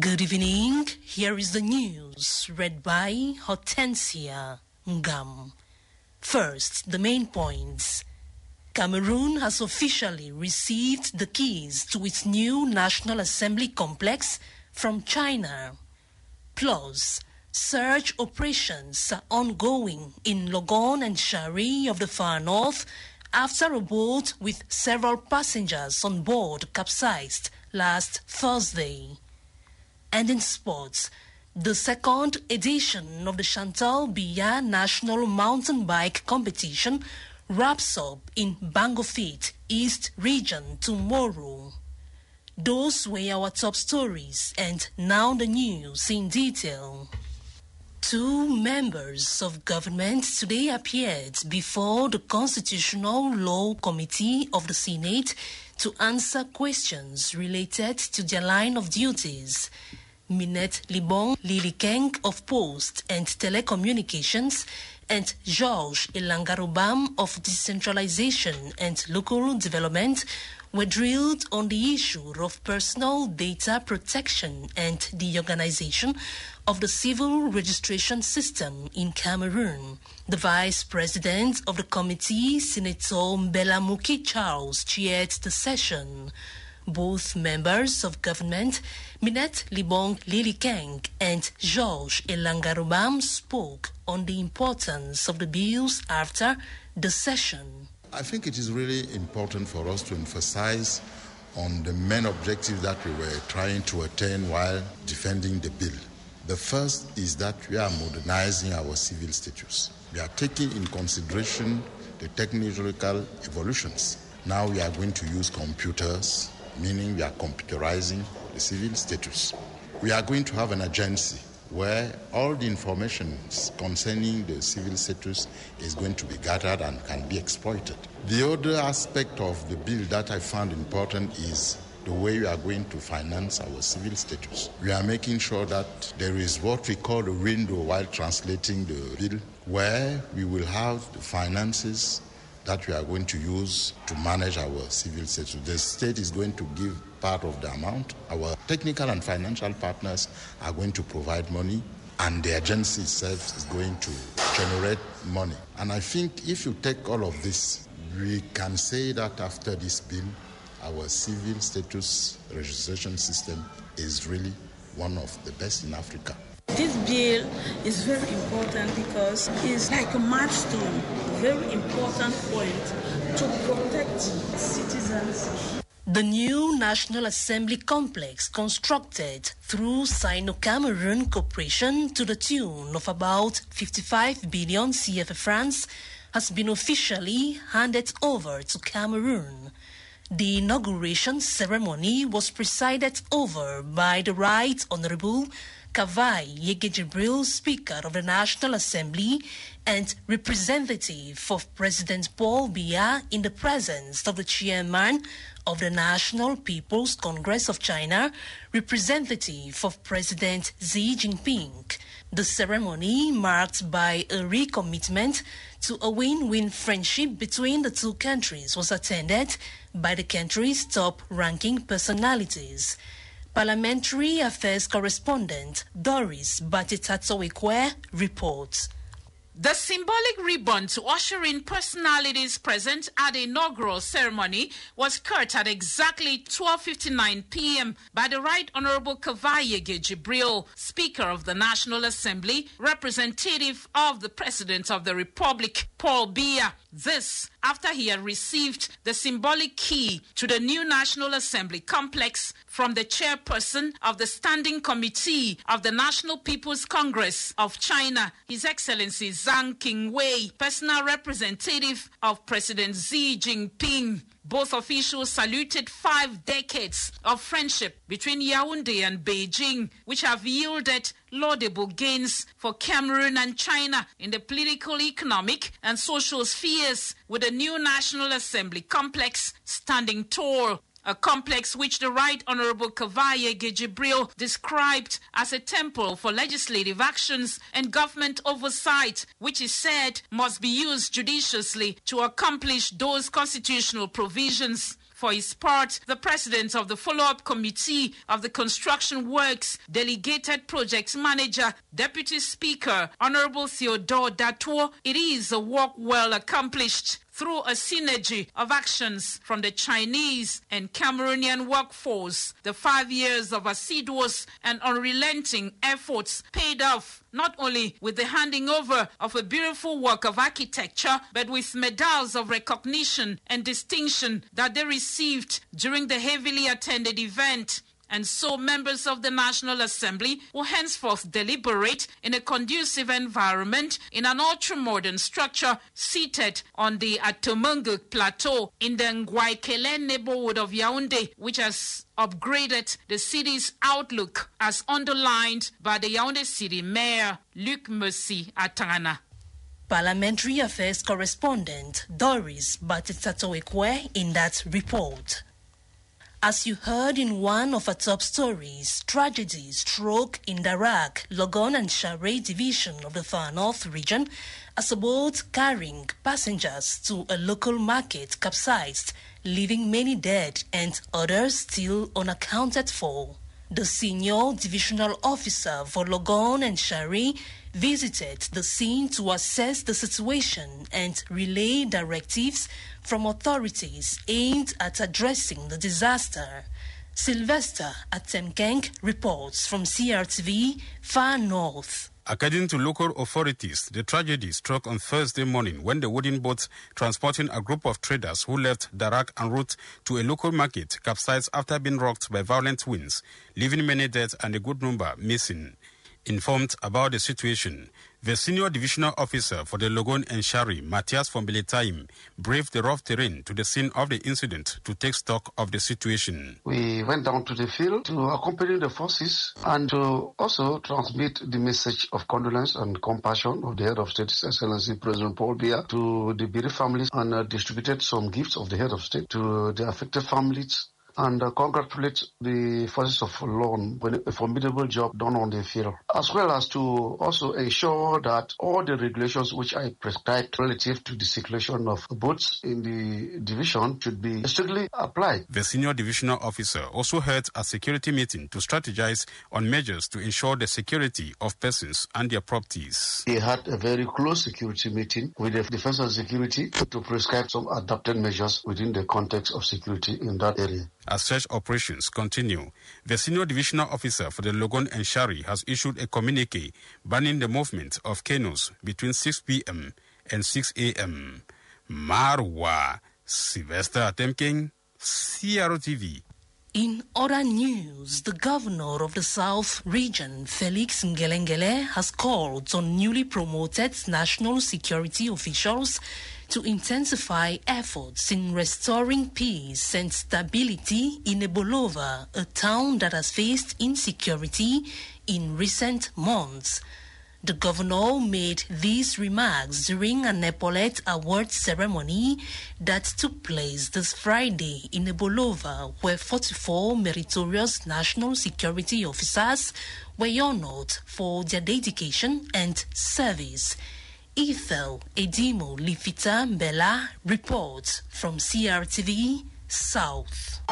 Good evening. Here is the news read by Hortensia Ngam. First, the main points. Cameroon has officially received the keys to its new National Assembly complex from China. Plus, search operations are ongoing in Logon and Shari of the far north after a boat with several passengers on board capsized last Thursday. And in sports, the second edition of the Chantal Biya National Mountain Bike Competition wraps up in Bangofit, East Region tomorrow. Those were our top stories, and now the news in detail. Two members of government today appeared before the Constitutional Law Committee of the Senate to answer questions related to their line of duties. Minette Libong Lilikeng of Post and Telecommunications and Georges Elangarobam of Decentralization and Local Development were drilled on the issue of personal data protection and the organization of the civil registration system in Cameroon. The Vice President of the committee, Senator Mbelamuki Charles, chaired the session. Both members of government, Minette Libong Lilikeng and Georges Elangarobam, spoke on the importance of the bills after the session. I think it is really important for us to emphasize on the main objectives that we were trying to attain while defending the bill. The first is that we are modernizing our civil status. We are taking in consideration the technological evolutions. Now we are going to use computers, meaning we are computerizing the civil status. We are going to have an agency where all the information concerning the civil status is going to be gathered and can be exploited. The other aspect of the bill that I found important is the way we are going to finance our civil status. We are making sure that there is what we call a window while translating the bill, where we will have the finances that we are going to use to manage our civil status. The state is going to give part of the amount. Our technical and financial partners are going to provide money, and the agency itself is going to generate money. And I think if you take all of this, we can say that after this bill, our civil status registration system is really one of the best in Africa. This bill is very important because it's like a milestone, very important point to protect citizens. The new National Assembly complex, constructed through Sino-Cameroon cooperation to the tune of about 55 billion CFA francs, has been officially handed over to Cameroon. The inauguration ceremony was presided over by the Right Honorable Kavai Yegejibril, Speaker of the National Assembly and representative of President Paul Biya, in the presence of the Chairman of the National People's Congress of China, representative of President Xi Jinping. The ceremony, marked by a recommitment to a win-win friendship between the two countries, was attended by the country's top-ranking personalities. Parliamentary Affairs correspondent Doris Batitato-Ekwe reports. The symbolic ribbon to usher in personalities present at the inaugural ceremony was cut at exactly 12:59 p.m. by the Right Honorable Kavai Yegejibril, Speaker of the National Assembly, representative of the President of the Republic, Paul Biya. This after he had received the symbolic key to the new National Assembly complex from the chairperson of the Standing Committee of the National People's Congress of China, His Excellency Zhang Qingwei, personal representative of President Xi Jinping. Both officials saluted 5 decades of friendship between Yaoundé and Beijing, which have yielded laudable gains for Cameroon and China in the political, economic, and social spheres, with the new National Assembly complex standing tall. A complex which the Right Honorable Kavai Yegejibril described as a temple for legislative actions and government oversight, which he said must be used judiciously to accomplish those constitutional provisions. For his part, the president of the follow-up committee of the construction works, delegated project manager, deputy speaker, Honorable Theodore Datuo, it is a work well accomplished through a synergy of actions from the Chinese and Cameroonian workforce. The 5 years of assiduous and unrelenting efforts paid off, not only with the handing over of a beautiful work of architecture, but with medals of recognition and distinction that they received during the heavily attended event. And so members of the National Assembly will henceforth deliberate in a conducive environment in an ultra-modern structure seated on the Atomungu Plateau in the Ngwaikele neighborhood of Yaoundé, which has upgraded the city's outlook as underlined by the Yaoundé City Mayor Luc Mercy Atangana. Parliamentary Affairs correspondent Doris Batitsatoekwe in that report. As you heard in one of our top stories, tragedy struck in Darak, Logon and Share division of the Far North region as a boat carrying passengers to a local market capsized, leaving many dead and others still unaccounted for. The senior divisional officer for Logon and Share visited the scene to assess the situation and relay directives from authorities aimed at addressing the disaster. Sylvester Atemkeng reports from CRTV Far North. According to local authorities, the tragedy struck on Thursday morning when the wooden boat transporting a group of traders who left Darak en route to a local market capsized after being rocked by violent winds, leaving many dead and a good number missing. Informed about the situation, the senior divisional officer for the Logon and Share, Matthias von Beletaim, braved the rough terrain to the scene of the incident to take stock of the situation. We went down to the field to accompany the forces and to also transmit the message of condolence and compassion of the head of state, His Excellency President Paul Biya, to the bereaved families, and distributed some gifts of the head of state to the affected families, and congratulate the forces of law on a formidable job done on the field, as well as to also ensure that all the regulations which I prescribed relative to the circulation of boats in the division should be strictly applied. The senior divisional officer also held a security meeting to strategize on measures to ensure the security of persons and their properties. He had a very close security meeting with the Defense and Security to prescribe some adapted measures within the context of security in that area. As such operations continue, the senior divisional officer for the Logon and Share has issued a communique banning the movement of canoes between 6 p.m. and 6 a.m. Marwa Sylvester Atemking, CRTV. In other news, the governor of the South region, Felix Ngelengele, has called on newly promoted national security officials to intensify efforts in restoring peace and stability in Ebolova, a town that has faced insecurity in recent months. The governor made these remarks during an Epaulette Award ceremony that took place this Friday in Ebolova, where 44 meritorious national security officers were honored for their dedication and service. Ethel Edimo Lifita Mbela reports from CRTV South.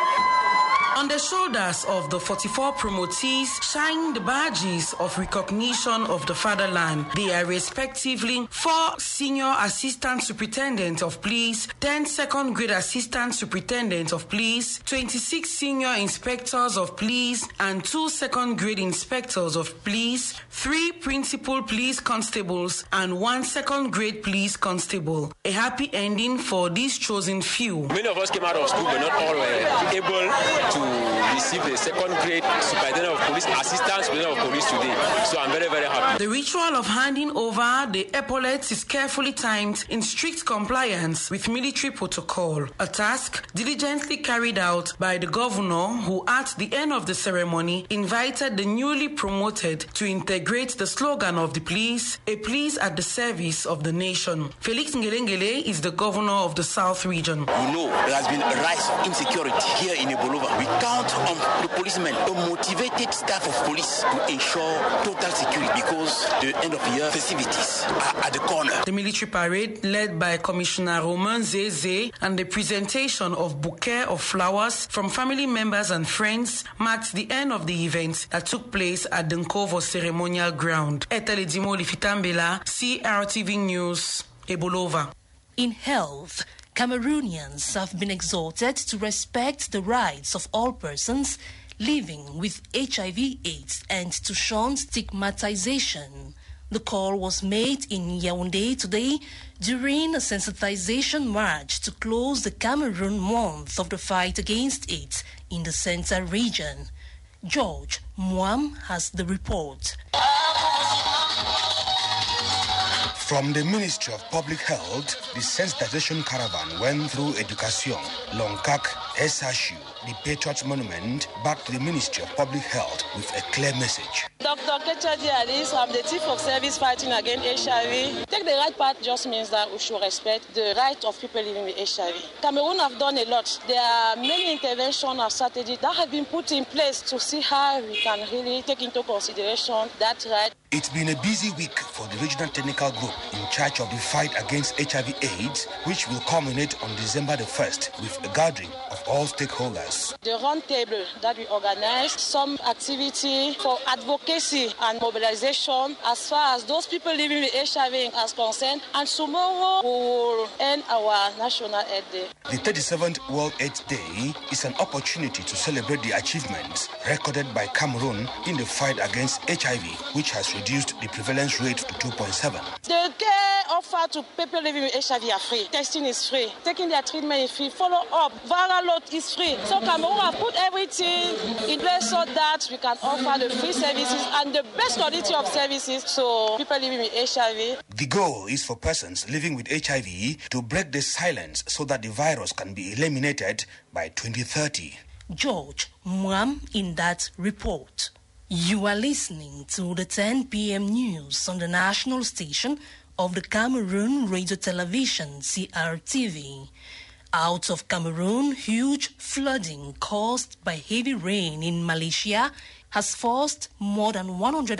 On the shoulders of the 44 promotees shine the badges of recognition of the fatherland. They are respectively 4 Senior Assistant Superintendent of Police, 10 Second Grade Assistant Superintendent of Police, 26 Senior Inspectors of Police, and 2 Second Grade Inspectors of Police, 3 Principal Police Constables, and 1 Second Grade Police Constable. A happy ending for these chosen few. Many of us came out of school, but not all were able to receive the second grade superintendent of police, assistant superintendent of police today. So I'm very, very happy. The ritual of handing over the epaulets is carefully timed in strict compliance with military protocol, a task diligently carried out by the governor, who at the end of the ceremony invited the newly promoted to integrate the slogan of the police, a police at the service of the nation. Felix Ngelengele is the governor of the South region. You know, there has been a rise of insecurity here in Ebolova. We count on the policemen, a motivated staff of police to ensure total security because the end of the year festivities are at the corner. The military parade, led by Commissioner Romain Zeze, and the presentation of bouquet of flowers from family members and friends marked the end of the event that took place at the Nkovo ceremonial ground. Eteledimo Lifitambela, CRTV News, Ebolova. In health, Cameroonians have been exhorted to respect the rights of all persons living with HIV/AIDS and to shun stigmatization. The call was made in Yaoundé today during a sensitization march to close the Cameroon month of the fight against AIDS in the Central region. George Mwam has the report. From the Ministry of Public Health, the sensitization caravan went through Education, Longkak, SHU, the Patriots Monument, back to the Ministry of Public Health with a clear message. Dr. Ketchadi Alice, I'm the Chief of Service fighting against HIV. Take the right path just means that we should respect the right of people living with HIV. Cameroon have done a lot. There are many interventions and strategies that have been put in place to see how we can really take into consideration that right. It's been a busy week for the regional technical group in charge of the fight against HIV/AIDS, which will culminate on December the 1st with a gathering of all stakeholders. The round table that we organized, some activity for advocacy and mobilization as far as those people living with HIV as concerned, and tomorrow we will end our National AIDS Day. The 37th World AIDS Day is an opportunity to celebrate the achievements recorded by Cameroon in the fight against HIV, which has reduced the prevalence rate to 2.7. The care offered to people living with HIV are free. Testing is free. Taking their treatment is free. Follow up. Viral load is free. So Cameroon has put everything in place so that we can offer the free services and the best quality of services to people living with HIV. The goal is for persons living with HIV to break the silence so that the virus can be eliminated by 2030. George Mwam in that report. You are listening to the 10 p.m. news on the national station of the Cameroon Radio Television, CRTV. Out of Cameroon, huge flooding caused by heavy rain in Malaysia has forced more than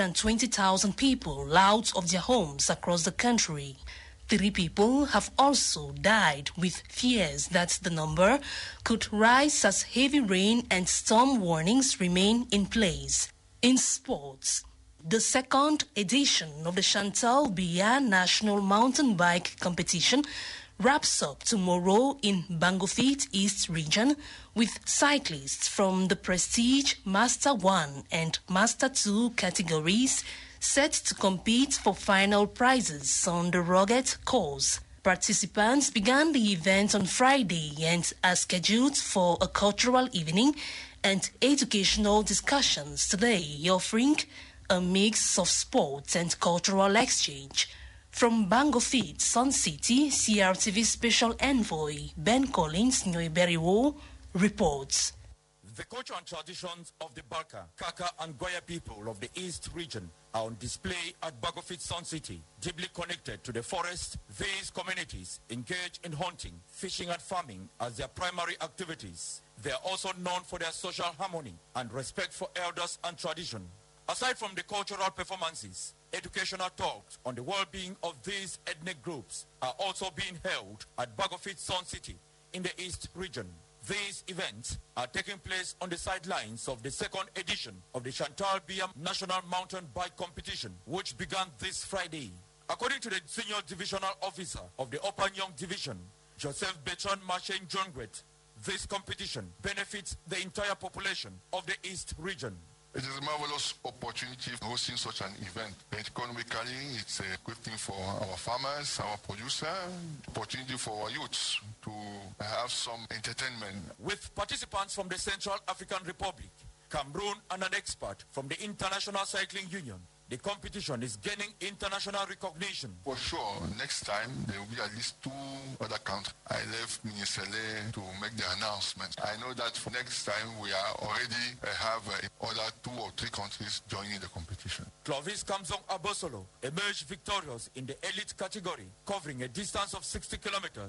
120,000 people out of their homes across the country. 3 people have also died, with fears that the number could rise as heavy rain and storm warnings remain in place. In sports, the second edition of the Chantal Biya National Mountain Bike Competition wraps up tomorrow in Bangofit East Region with cyclists from the Prestige Master 1 and Master 2 categories set to compete for final prizes on the rugged course. Participants began the event on Friday and are scheduled for a cultural evening and educational discussions today, offering a mix of sports and cultural exchange. From Bangofit, Sun City, CRTV Special Envoy Ben Collins Nyoiberiwo reports. The culture and traditions of the Barka, Kaka and Goya people of the East region are on display at Bangofit Sun City. Deeply connected to the forest, these communities engage in hunting, fishing and farming as their primary activities. They are also known for their social harmony and respect for elders and tradition. Aside from the cultural performances, educational talks on the well-being of these ethnic groups are also being held at Bangofit Sun City in the East region. These events are taking place on the sidelines of the second edition of the Chantal Biya National Mountain Bike Competition, which began this Friday. According to the Senior Divisional Officer of the Opanyong Division, Joseph Bertrand Marchain Jongret, this competition benefits the entire population of the East region. It is a marvelous opportunity for hosting such an event. Economically, it's a good thing for our farmers, our producers, opportunity for our youths to have some entertainment. With participants from the Central African Republic, Cameroon and an expert from the International Cycling Union, the competition is gaining international recognition. For sure, next time there will be at least 2 other countries. I left Minisele to make the announcement. I know that for next time we are already have other 2 or 3 countries joining the competition. Clovis Kamzong Abosolo emerged victorious in the elite category, covering a distance of 60 kilometers.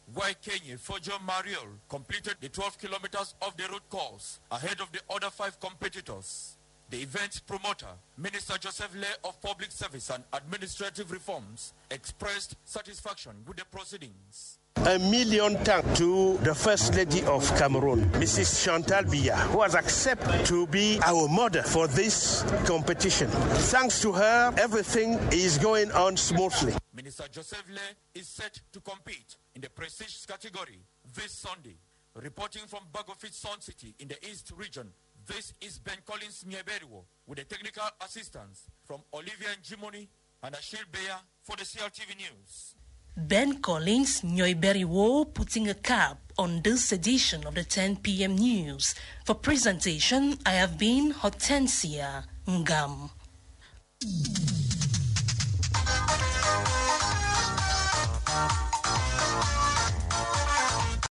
while Kenya Fojo Mariel completed the 12 kilometers of the road course ahead of the other 5 competitors. The event promoter, Minister Joseph Lay of Public Service and Administrative Reforms, expressed satisfaction with the proceedings. A million thanks to the First Lady of Cameroon, Mrs. Chantal Biya, who has accepted to be our model for this competition. Thanks to her, everything is going on smoothly. Minister Joseph Lay is set to compete in the prestige category this Sunday. Reporting from Bagofit Sun City in the East region, this is Ben Collins Nyeberiwo with the technical assistance from Olivia Njimoni and Achille Beya for the CLTV News. Ben Collins Nyoiberiwo putting a cap on this edition of the 10 p.m. news. For presentation, I have been Hortensia Ngam.